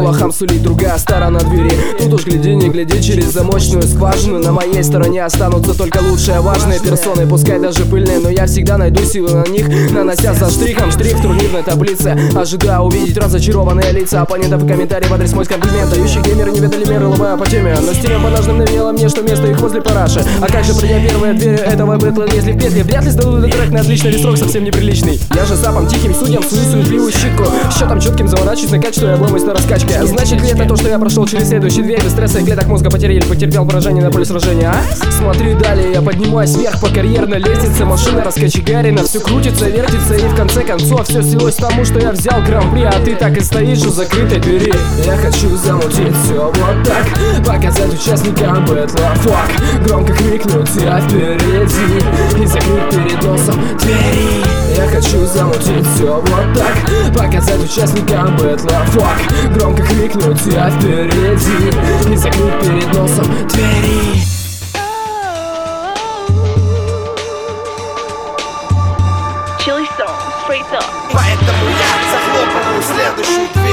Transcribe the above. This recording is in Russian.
лохам сулит другая сторона двери. Тут уж гляди, не гляди через замочную скважину. На моей стороне останутся только лучшие важные персоны, пускай даже пыльные, но я всегда найду силы на них, нанося за штрихом штрих в турнирной таблице. Ожидая увидеть разочарованные лица оппонентов и комментарии в адрес мой комплимент. Дающие геймеры не ведали меры, ломая по теме. Но стилем банажным навеяло мне, что место их возле параши. А как же пройдя первые двери этого бэтла, если в петли вряд ли сдадут этот трек на отличный весрок, совсем неприличный. Я же запом тихим судьям свою суетливую щитку, счетом четким заворачиваюсь на кач, что я обломаюсь на раскачке. Значит ли это то, что я прошел через следующий дверь без стресса и клеток мозга потери или потерпел поражение на поле сражения, а? Смотри далее, я поднимаюсь вверх по карьерной лестнице. Машина раскочегарена, все крутится, вертится, и в конце концов все свелось к тому, что я взял гран-при, а ты так и стоишь у закрытой двери. Я хочу замутить все вот так, показать участникам бэтла фак, громко крикнуть я впереди и закрыть перед носом двери. Я хочу замутить все вот так, показать участникам бэтла фак, громко крикнуть я впереди и закрыть перед носом двери. Chili Stone, straight up. Поэтому я захлопываю следующую